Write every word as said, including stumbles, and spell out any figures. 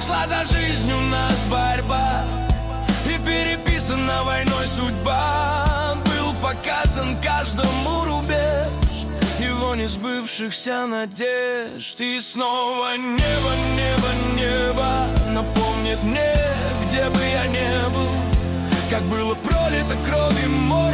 шла за жизнь у нас борьба, и переписана войной судьба. Был показан каждому рубеж его несбывшихся надежд. И снова небо, небо, небо напомнит мне, где бы я не был, как было пролито кровью море